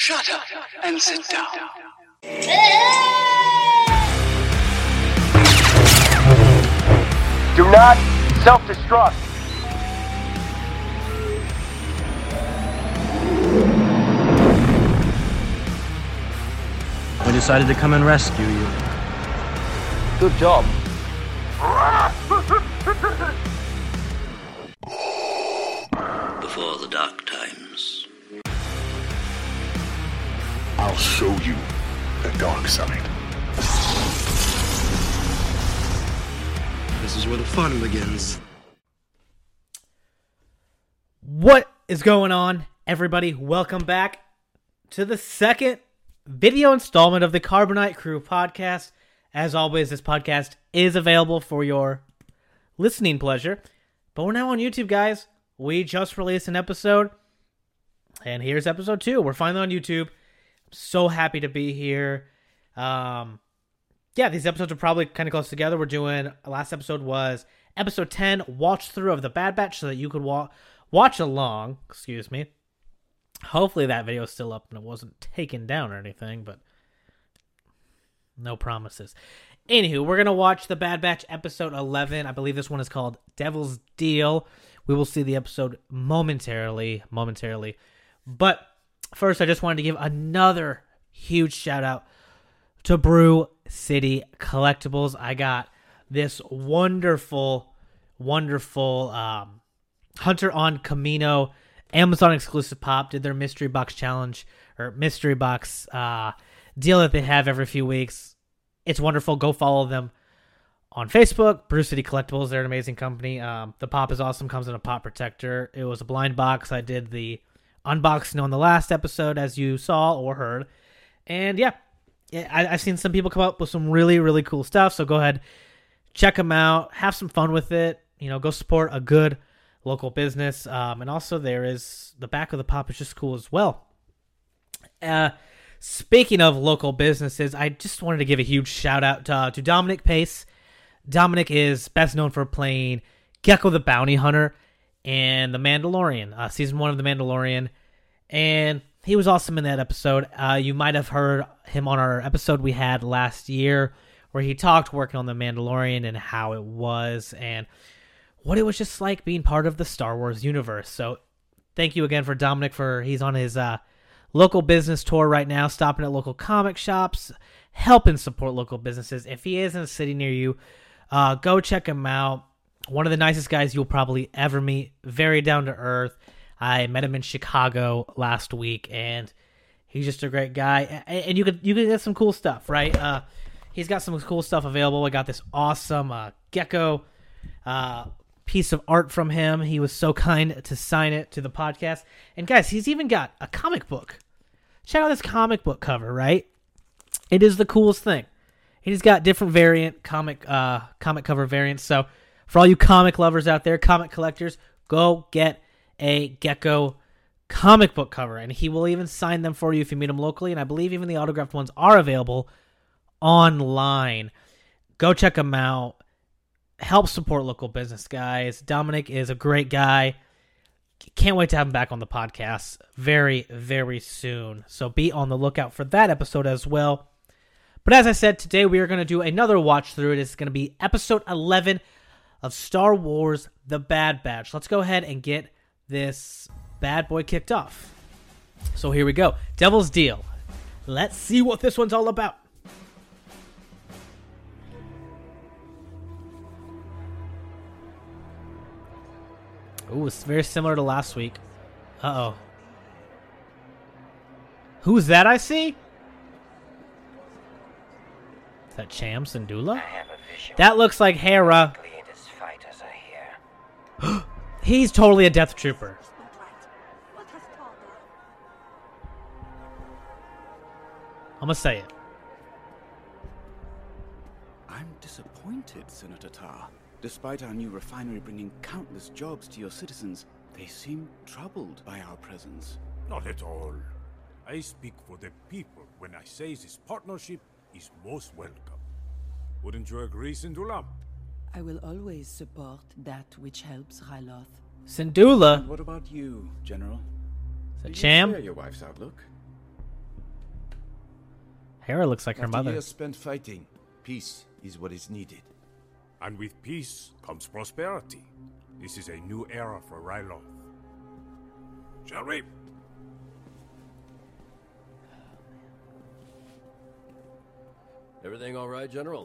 Shut up and sit down. Do not self-destruct. We decided to come and rescue you. Good job. Before the dark times. I'll show you the dark side. This is where the fun begins. What is going on, everybody? Welcome back to the second video installment of the Carbonite Crew podcast. As always, this podcast is available for your listening pleasure. But we're now on YouTube, guys. We just released an episode, and here's episode 2. We're finally on YouTube. I'm so happy to be here. These episodes are probably kind of close together. We're doing, last episode was episode 10, watch through of the Bad Batch, so that you could watch along. Excuse me. Hopefully that video is still up and it wasn't taken down or anything, but no promises. Anywho, we're going to watch the Bad Batch episode 11. I believe this one is called Devil's Deal. We will see the episode momentarily. But first, I just wanted to give another huge shout out to Brew City Collectibles. I got this wonderful Hunter on Camino Amazon exclusive pop. Did their mystery box challenge or mystery box deal that they have every few weeks. It's wonderful. Go follow them on Facebook. Brew City Collectibles. They're an amazing company. The pop is awesome. Comes in a pop protector. It was a blind box. I did the unboxing on the last episode, as you saw or heard. And I've seen some people come up with some really, really cool stuff. So go ahead, check them out. Have some fun with it. Go support a good local business. And also there is the back of the pop is just cool as well. Speaking of local businesses, I just wanted to give a huge shout out to Dominic Pace. Dominic is best known for playing Gecko the Bounty Hunter in The Mandalorian, season 1 of The Mandalorian. And he was awesome in that episode. You might have heard him on our episode we had last year where he talked working on The Mandalorian and how it was and what it was just like being part of the Star Wars universe. So thank you again for Dominic he's on his local business tour right now, stopping at local comic shops, helping support local businesses. If he is in a city near you, go check him out. One of the nicest guys you'll probably ever meet. Very down to earth. I met him in Chicago last week, and he's just a great guy. And you could get some cool stuff, right? He's got some cool stuff available. I got this awesome Gecko piece of art from him. He was so kind to sign it to the podcast. And guys, he's even got a comic book. Check out this comic book cover, right? It is the coolest thing. He's got different variant comic cover variants. So for all you comic lovers out there, comic collectors, go get a Gecko comic book cover. And he will even sign them for you if you meet him locally. And I believe even the autographed ones are available online. Go check them out. Help support local business, guys. Dominic is a great guy. Can't wait to have him back on the podcast very, very soon. So be on the lookout for that episode as well. But as I said, today we are going to do another watch through. It is going to be episode 11 of Star Wars The Bad Batch. Let's go ahead and get this bad boy kicked off. So here we go. Devil's Deal. Let's see what this one's all about. Ooh, it's very similar to last week. Uh-oh. Who's that I see? Is that Cham Syndulla? That looks like Hera. He's totally a Death Trooper. I'm gonna say it. I'm disappointed, Senator Tar. Despite our new refinery bringing countless jobs to your citizens, they seem troubled by our presence. Not at all. I speak for the people when I say this partnership is most welcome. Wouldn't you agree, Syndulla? I will always support that which helps Ryloth. Syndulla. And what about you, General? Is that Do you Cham? share your wife's outlook? Hera looks like her After mother. years spent fighting, peace is what is needed. And with peace comes prosperity. This is a new era for Ryloth. Shall we? Everything all right, General?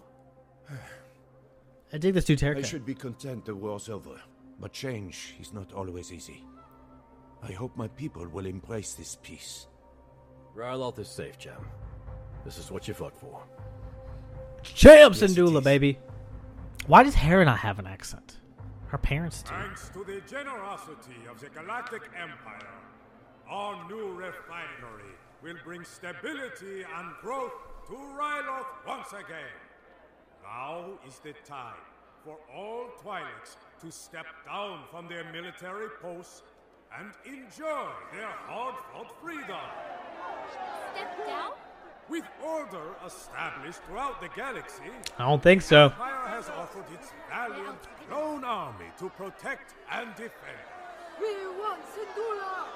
I dig this dude's I haircut. should be content the war's over, but change is not always easy. I hope my people will embrace this peace. Ryloth is safe, Jam. This is what you fought for. Champ Yes, it Syndulla, is. baby. Why does Hera not have an accent? Her parents do. Thanks to the generosity of the Galactic Empire, our new refinery will bring stability and growth to Ryloth once again. Now is the time for all Twi'leks to step down from their military posts and enjoy their hard-fought freedom. Step down? With order established throughout the galaxy, I don't think so. Empire has offered its valiant clone army to protect and defend. We want Syndulla!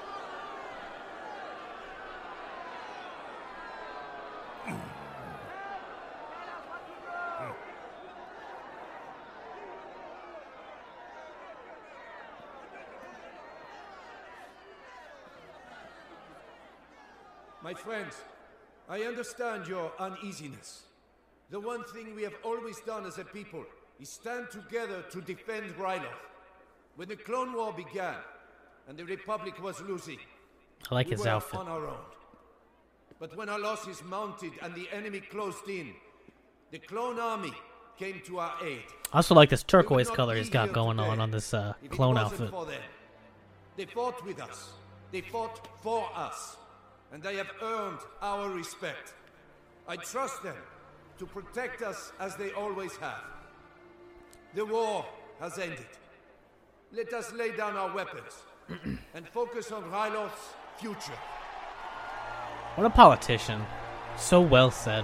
My friends, I understand your uneasiness. The one thing we have always done as a people is stand together to defend Ryloth. When the Clone War began, and the Republic was losing, I like we his were outfit. on our own. But when our losses mounted and the enemy closed in, the Clone Army came to our aid. I also like this turquoise We would not color be he's got here going today on this if it clone wasn't outfit. for them. They fought with us. They fought for us. And they have earned our respect. I trust them to protect us as they always have. The war has ended. Let us lay down our weapons and focus on Ryloth's future. What a politician. So well said.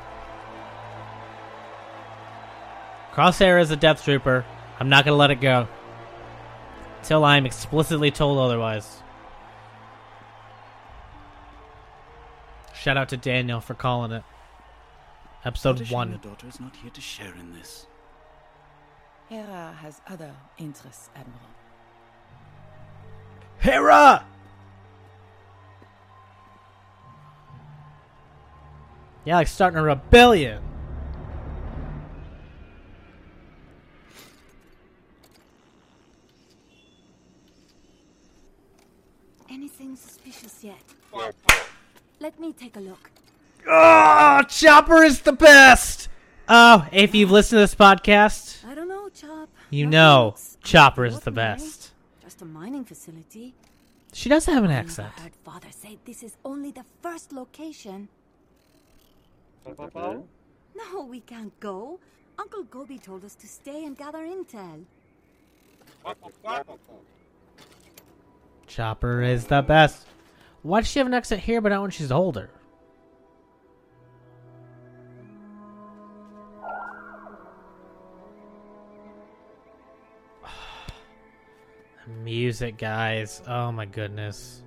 Crosshair is a Death Trooper. I'm not going to let it go. Till I'm explicitly told otherwise. Shout out to Daniel for calling it. Episode What a 1. shame your daughter is not here to share in this. Hera has other interests, Admiral. Hera! Yeah, like starting a rebellion. Anything suspicious yet? Let me take a look. Oh, Chopper is the best! Oh, if you've listened to this podcast, I don't know, Chop. you Nothing know looks Chopper is the ordinary. best. Just a mining facility. She does have an I accent. heard Father say this is only the first location. No, we can't go. Uncle Gobi told us to stay and gather intel. Chopper is the best. Why does she have an accent here but not when she's older? Music, guys. Oh my goodness.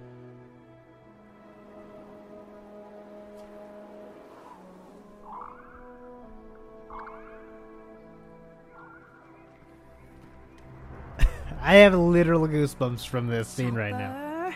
I have literal goosebumps from this scene right now.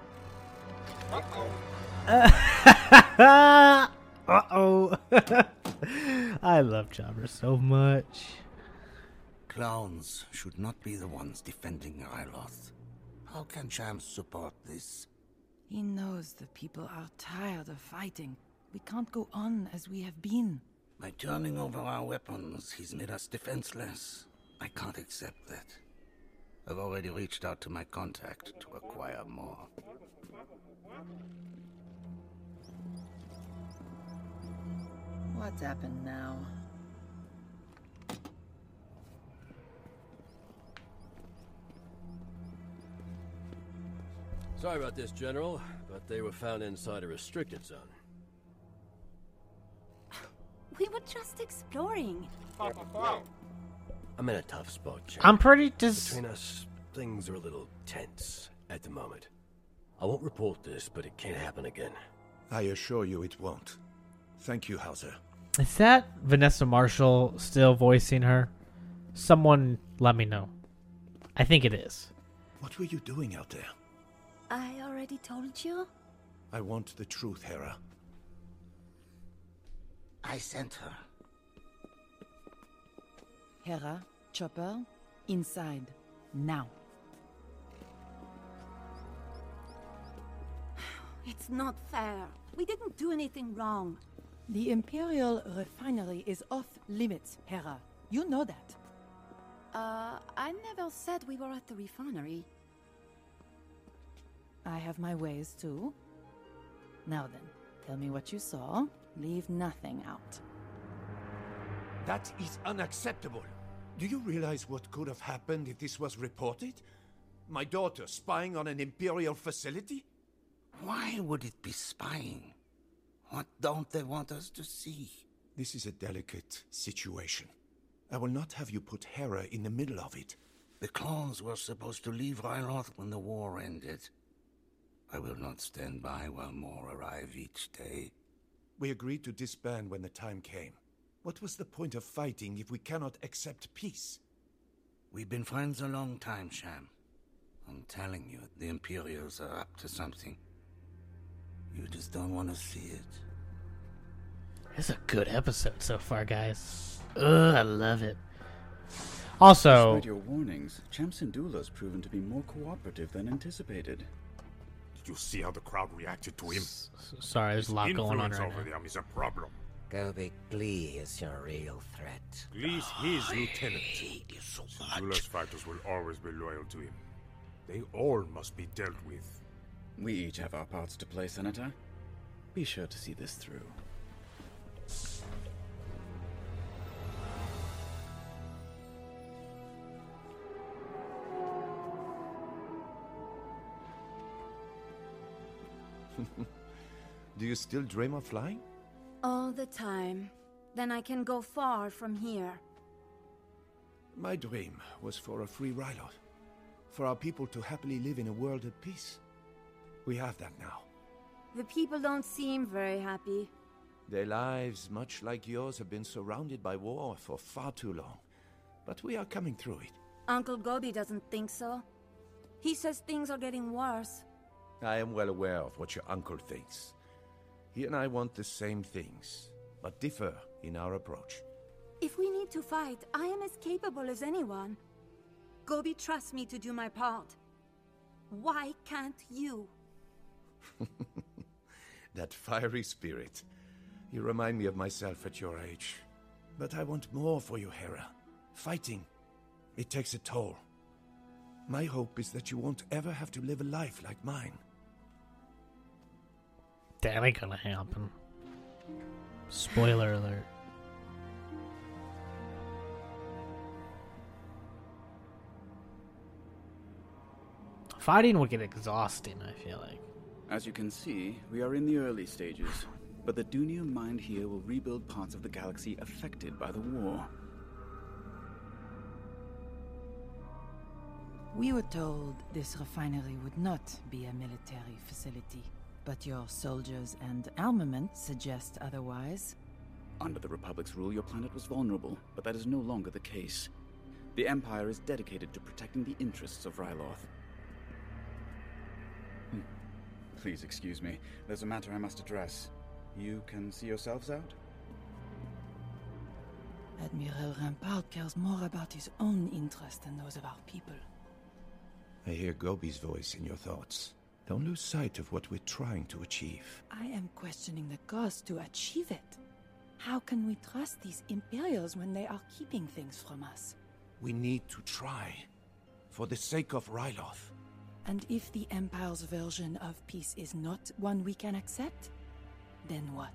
Uh-oh. I love Chopper so much. Clowns should not be the ones defending Ryloth. How can Cham support this? He knows the people are tired of fighting. We can't go on as we have been. By turning over our weapons, he's made us defenseless. I can't accept that. I've already reached out to my contact to acquire more. What's happened now? Sorry about this, General, but they were found inside a restricted zone. We were just exploring. I'm in a tough spot, Jim. I'm pretty Between us, things are a little tense at the moment. I won't report this, but it can't happen again. I assure you it won't. Thank you, Hauser. Is that Vanessa Marshall still voicing her? Someone let me know. I think it is. What were you doing out there? I already told you. I want the truth, Hera. I sent her. Hera, Chopper, inside. Now. It's not fair. We didn't do anything wrong. The Imperial refinery is off limits, Hera. You know that. I never said we were at the refinery. I have my ways too. Now then, tell me what you saw. Leave nothing out. That is unacceptable. Do you realize what could have happened if this was reported? My daughter spying on an Imperial facility? Why would it be spying? What don't they want us to see? This is a delicate situation. I will not have you put Hera in the middle of it. The clones were supposed to leave Ryloth when the war ended. I will not stand by while more arrive each day. We agreed to disband when the time came. What was the point of fighting if we cannot accept peace? We've been friends a long time, Sham. I'm telling you, the Imperials are up to something. You just don't want to see it. It's a good episode so far, guys. Ugh, I love it. Also, despite your warnings, Cham Syndulla's proven to be more cooperative than anticipated. Did you see how the crowd reacted to him? Sorry, there's a lot going on Influence right over now. them is a problem. Gobi Glee is your real threat. Glee's his lieutenant. hate you so Syndulla's fighters will always be loyal to him. They all must be dealt with. We each have our parts to play, Senator. Be sure to see this through. Do you still dream of flying? All the time. Then I can go far from here. My dream was for a free Ryloth. For our people to happily live in a world at peace. We have that now. The people don't seem very happy. Their lives, much like yours, have been surrounded by war for far too long. But we are coming through it. Uncle Gobi doesn't think so. He says things are getting worse. I am well aware of what your uncle thinks. He and I want the same things, but differ in our approach. If we need to fight, I am as capable as anyone. Gobi trusts me to do my part. Why can't you? That fiery spirit. You remind me of myself at your age. But I want more for you, Hera. Fighting. It takes a toll. My hope is that you won't ever have to live a life like mine. That ain't gonna happen. Spoiler alert. Fighting will get exhausting, I feel like. As you can see, we are in the early stages, but the Dunia mind here will rebuild parts of the galaxy affected by the war. We were told this refinery would not be a military facility, but your soldiers and armament suggest otherwise. Under the Republic's rule, your planet was vulnerable, but that is no longer the case. The Empire is dedicated to protecting the interests of Ryloth. Please excuse me. There's a matter I must address. You can see yourselves out? Admiral Rampart cares more about his own interests than those of our people. I hear Gobi's voice in your thoughts. Don't lose sight of what we're trying to achieve. I am questioning the cost to achieve it. How can we trust these Imperials when they are keeping things from us? We need to try. For the sake of Ryloth. And if the Empire's version of peace is not one we can accept, then what?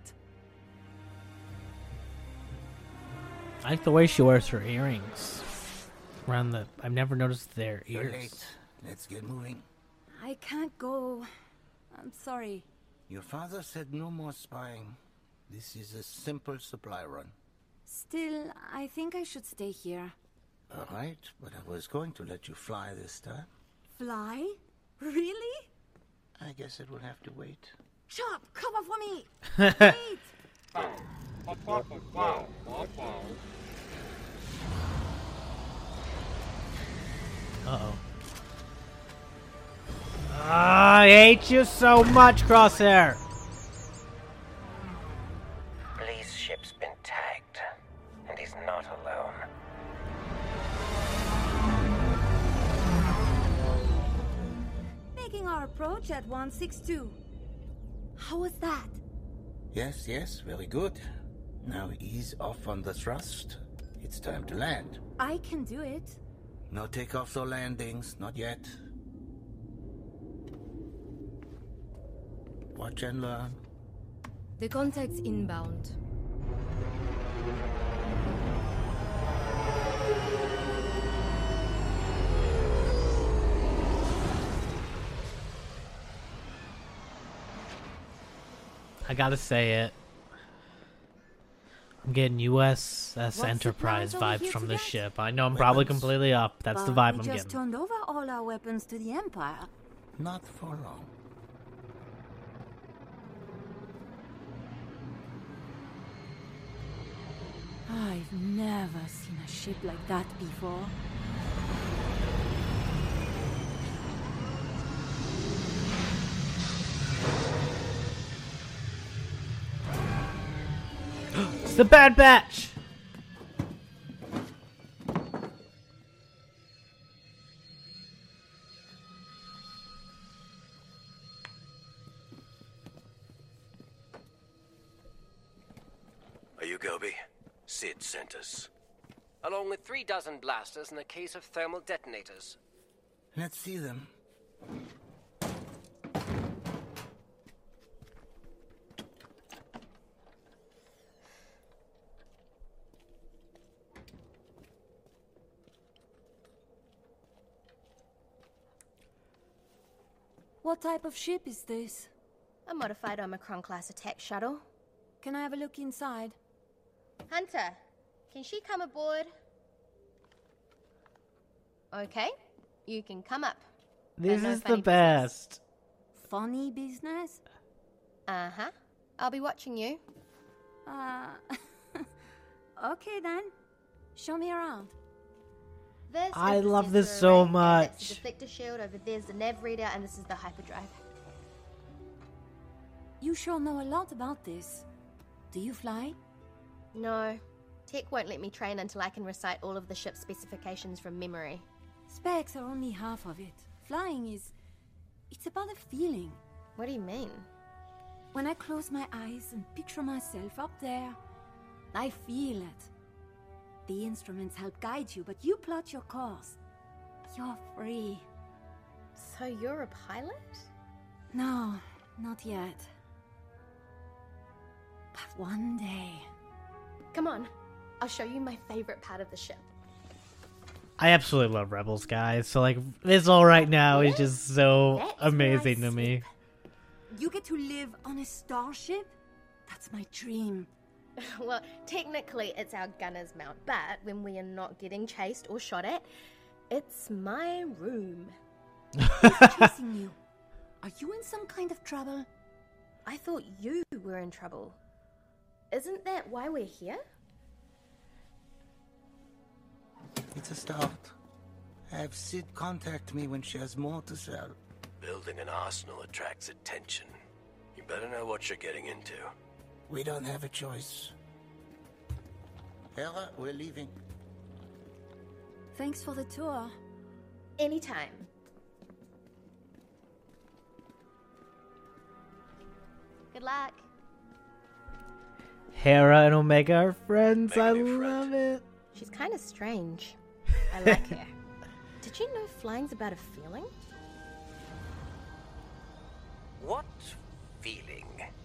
I like the way she wears her earrings. Around the... I've never noticed their You're ears. late. Let's get moving. I can't go. I'm sorry. Your father said no more spying. This is a simple supply run. Still, I think I should stay here. All right, but I was going to let you fly this time. Fly? Really? I guess it will have to wait. Chop, cover for me! Wait! Uh-oh. I hate you so much, Crosshair! Lee's ship's been tagged, and he's not alone. Making our approach at 162. How was that? Yes, very good. Now ease off on the thrust. It's time to land. I can do it. No takeoffs or landings, not yet. Watch and learn. The contact's inbound. I gotta say it. I'm getting USS Enterprise vibes from this ship. I know I'm probably completely up. That's the vibe I'm We just getting. turned over all our weapons to the Empire. Not for long. I've never seen a ship like that before. It's the Bad Batch! Are you Gobi? Sid sent us. Along with 3 dozen blasters and a case of thermal detonators. Let's see them. What type of ship is this? A modified Omicron-class attack shuttle. Can I have a look inside? Hunter, can she come aboard? Okay, you can come up. This No is the funny best. Funny business? Uh-huh. I'll be watching you. Okay then. Show me around. This I is the love this sensor so array, and much. That's the deflector shield, over there's the nav reader, and this is the hyperdrive. You sure know a lot about this. Do you fly? No. Tech won't let me train until I can recite all of the ship's specifications from memory. Specs are only half of it. Flying is... it's about a feeling. What do you mean? When I close my eyes and picture myself up there, I feel it. The instruments help guide you, but you plot your course. You're free. So you're a pilot? No, not yet. But one day... Come on, I'll show you my favorite part of the ship. I absolutely love Rebels, guys. So, like, this all right now is just so That's amazing where I to me. You get to live on a starship? That's my dream. Well, technically it's our gunner's mount, but when we are not getting chased or shot at, it's my room. Who's chasing you? Are you in some kind of trouble? I thought you were in trouble. Isn't that why we're here? It's a start. Have Sid contact me when she has more to sell. Building an arsenal attracts attention. You better know what you're getting into. We don't have a choice. Hera, we're leaving. Thanks for the tour. Anytime. Good luck. Hera and Omega are friends. I love it. She's kind of strange. I like her. Did you know flying's about a feeling? What feeling?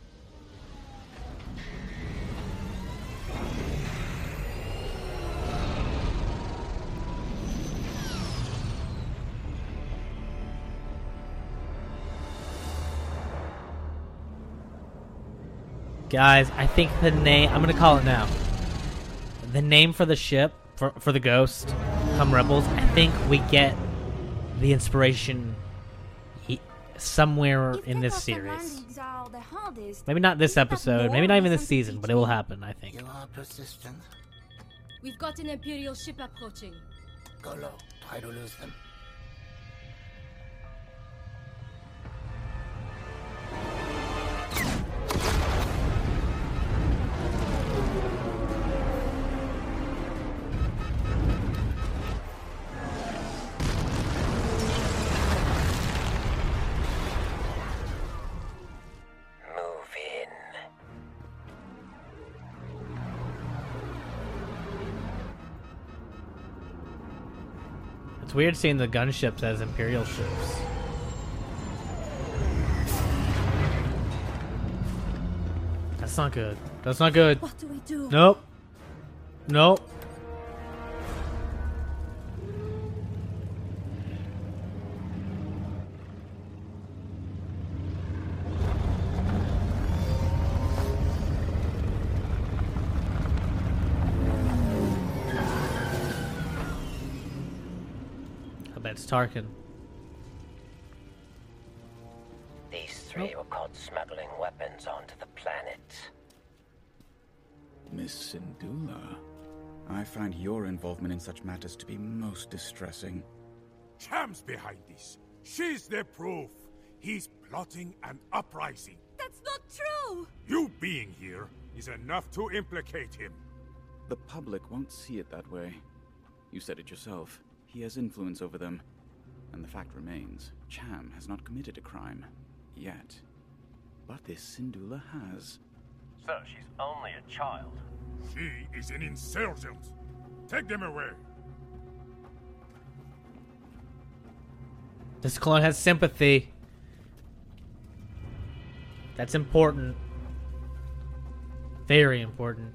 Guys, I think the name... I'm going to call it now. The name for the ship, for the Ghost, come Rebels, I think we get the inspiration somewhere in this series. Landings are the hard hardest. Maybe not this Isn't that episode, more maybe not even than this something season, but it will happen, I think. You are persistent. We've got an Imperial ship approaching. Go low. Try to lose them. Move in. It's weird seeing the gunships as Imperial ships. That's not good. That's not good. What do we do? Nope. Nope. I bet it's Tarkin. These three were caught smuggling weapons onto the planet. Miss Syndulla, I find your involvement in such matters to be most distressing. Cham's behind this. She's the proof. He's plotting an uprising. That's not true! You being here is enough to implicate him. The public won't see it that way. You said it yourself. He has influence over them. And the fact remains, Cham has not committed a crime. Yet. But this Syndulla has. So she's only a child. She is an insurgent. Take them away. This clone has sympathy. That's important. Very important.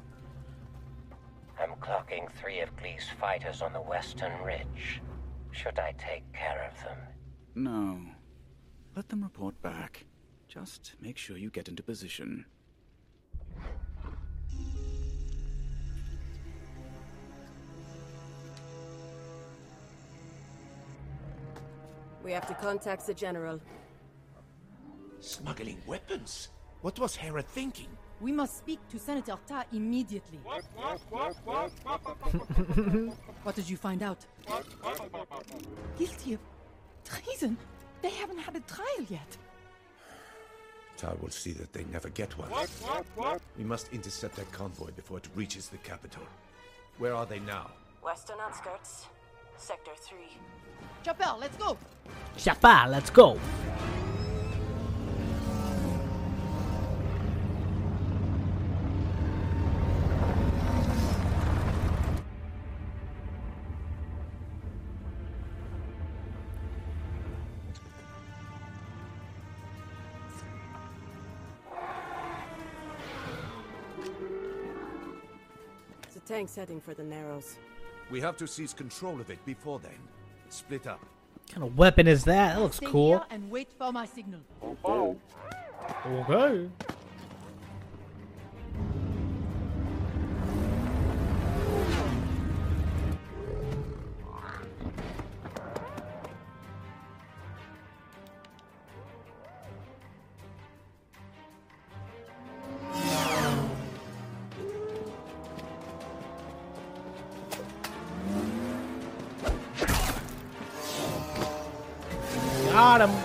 I'm clocking 3 of Glee's fighters on the western ridge. Should I take care of them? No. Let them report back. Just make sure you get into position. We have to contact the General. Smuggling weapons? What was Hera thinking? We must speak to Senator Ta immediately. What did you find out? Guilty of treason? They haven't had a trial yet. Tar will see that they never get one. We must intercept that convoy before it reaches the capital. Where are they now? Western outskirts, Sector 3. Chopper, let's go! Chapa, let's go! The tank's heading for the Narrows. We have to seize control of it before then. Split up. What kind of weapon is that? That looks Stay cool. here and wait for my signal. Okay. Got him.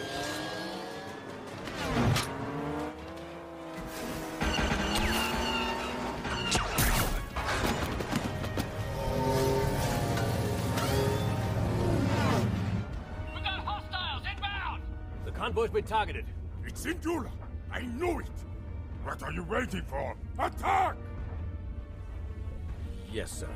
We got hostiles inbound! The convoy's been targeted. It's Syndulla. I knew it. What are you waiting for? Attack! Yes, sir.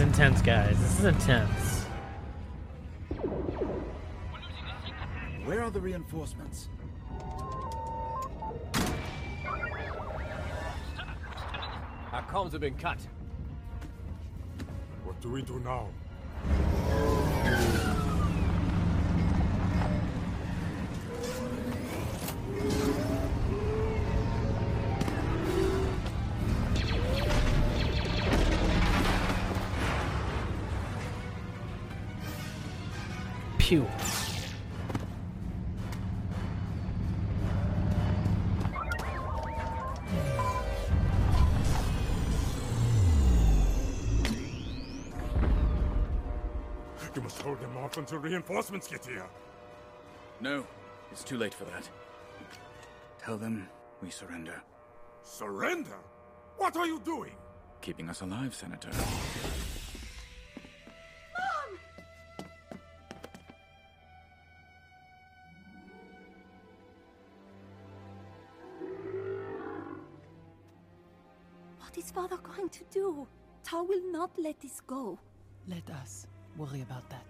intense, guys. This is intense. Where are the reinforcements? Our comms have been cut. What do we do now? Pew. You must hold them off until reinforcements get here. No, it's too late for that. Tell them we surrender. Surrender? What are you doing? Keeping us alive, Senator. What is Father going to do? Tar will not let this go. Let us worry about that.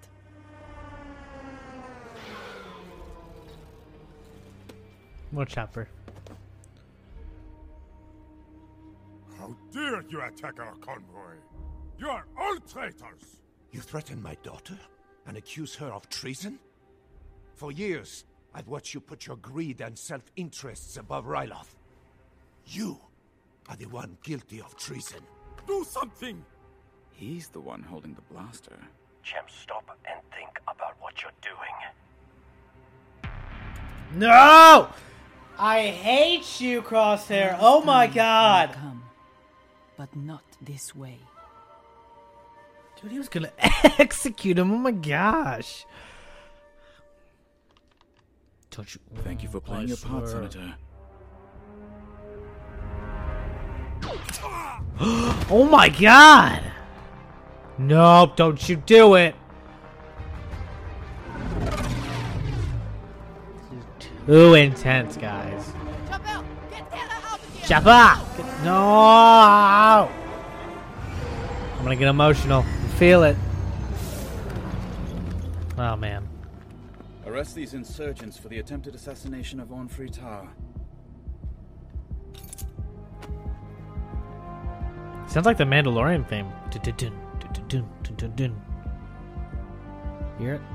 More chopper. How dare you attack our convoy? You are all traitors! You threaten my daughter and accuse her of treason? For years, I've watched you put your greed and self-interests above Ryloth. You are the one guilty of treason. Do something! He's the one holding the blaster. Chem, stop and think about what you're doing. No! I hate you, Crosshair. Oh my god. Come, but not this way. Dude, he was gonna execute him. Oh my gosh. Don't you... Thank you for playing your part, Senator. Oh my god! Nope, don't you do it! Too intense, guys. Chop out! No! I'm gonna get emotional. Feel it. Oh man. Arrest these insurgents for the attempted assassination of Ornfrey Tar. Sounds like the Mandalorian theme. Hear it?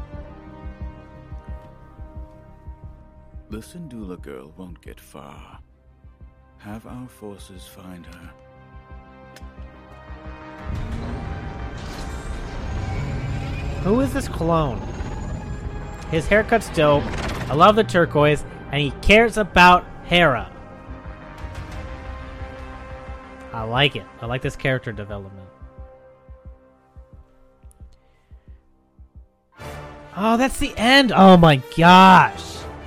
The Syndulla girl won't get far. Have our forces find her. Who is this clone? His haircut's dope. I love the turquoise, and he cares about Hera. I like it. I like this character development. Oh, that's the end. Oh my gosh.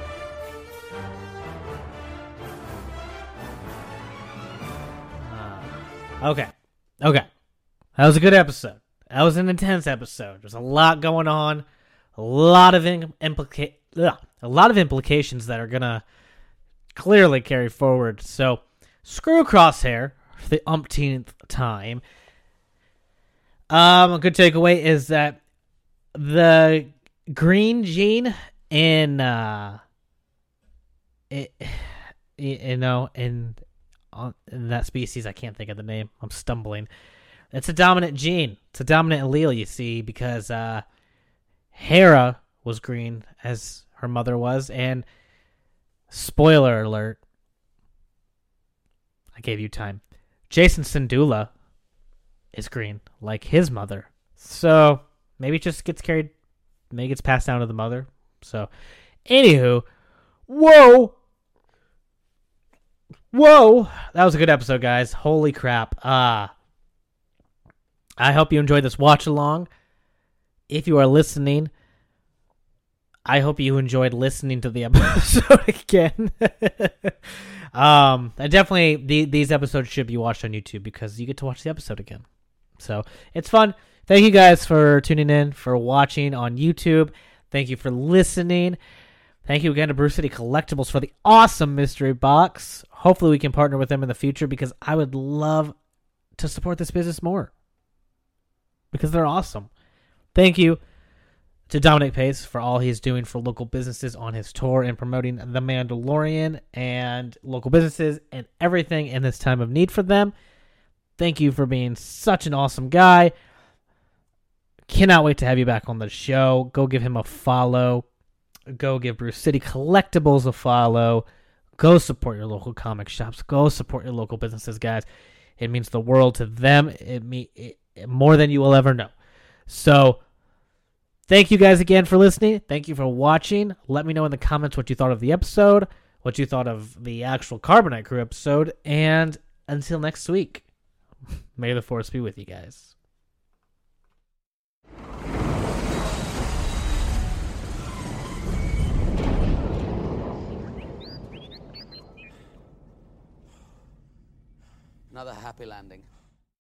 Okay. Okay. That was a good episode. That was an intense episode. There's a lot going on. A lot of implications that are gonna clearly carry forward. So, screw Crosshair for the umpteenth time. A good takeaway is that the green gene in in that species, I can't think of the name. I'm stumbling. It's a dominant gene. It's a dominant allele, you see, because Hera was green as her mother was, and spoiler alert, I gave you time. Jacen Syndulla is green, like his mother. So maybe it just gets carried, maybe it gets passed down to the mother. So, anywho, whoa, that was a good episode, guys. Holy crap. I hope you enjoyed this watch along. If you are listening, I hope you enjoyed listening to the episode again. These episodes should be watched on YouTube because you get to watch the episode again. So it's fun. Thank you guys for tuning in, for watching on YouTube. Thank you for listening. Thank you again to Brew City Collectibles for the awesome mystery box. Hopefully we can partner with them in the future because I would love to support this business more. because they're awesome. Thank you to Dominic Pace for all he's doing for local businesses on his tour and promoting The Mandalorian and local businesses and everything in this time of need for them. Thank you for being such an awesome guy. Cannot wait to have you back on the show. Go give him a follow. Go give Bruce City Collectibles a follow. Go support your local comic shops. Go support your local businesses, guys. It means the world to them. It more than you will ever know. So, thank you guys again for listening. Thank you for watching. Let me know in the comments what you thought of the episode, what you thought of the actual Carbonite Crew episode, and until next week, may the Force be with you guys. Another happy landing.